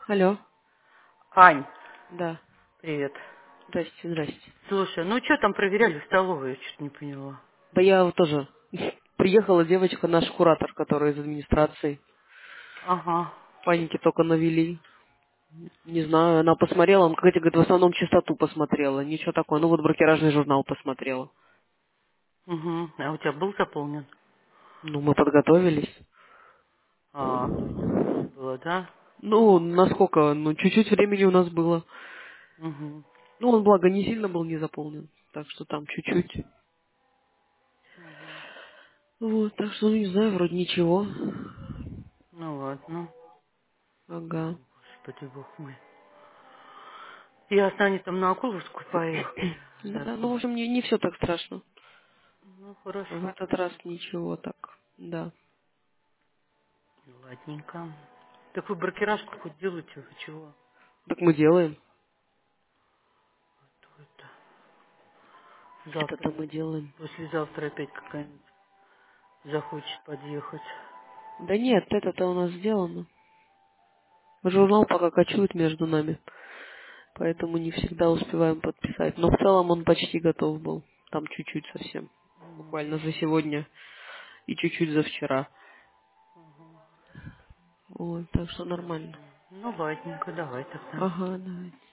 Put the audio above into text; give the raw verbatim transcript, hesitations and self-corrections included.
Алло. Ань, Да. привет. Здрасте, здрасте. Слушай, ну что там проверяли в столовой, я что-то не поняла. Да я вот тоже. Приехала девочка, наш куратор, который из администрации. Ага. Паники только навели. Не знаю, она посмотрела, он, как говорит, в основном чистоту посмотрела. Ничего такое. Ну вот брокеражный журнал посмотрела. Угу. А у тебя был заполнен? Ну, мы подготовились. А, то есть времени было, да? Ну, насколько? Ну, чуть-чуть времени у нас было. Угу. Ну, он, благо, не сильно был не заполнен. Так что там чуть-чуть. Угу. Вот, так что, ну, не знаю, вроде ничего. Ну ладно. Ага. Господи, бог мой. Ясно, они там на Акуловскую поехали Да, ну, в заодно. общем, не, не все так страшно. Ну, В хорошо, этот раз слава. ничего так. Да. Ладненько. Так вы брокеражку хоть делаете, вы чего? Так мы делаем. Что это? Завтра Это-то или мы делаем. послезавтра опять какая-нибудь захочет подъехать. Да нет, это-то у нас сделано. Журнал пока кочует между нами, поэтому не всегда успеваем подписать. Но в целом он почти готов был. Там чуть-чуть совсем. Буквально за сегодня и чуть-чуть за вчера. Вот, так что нормально. Ну, ладненько, давай тогда. Ага, давай.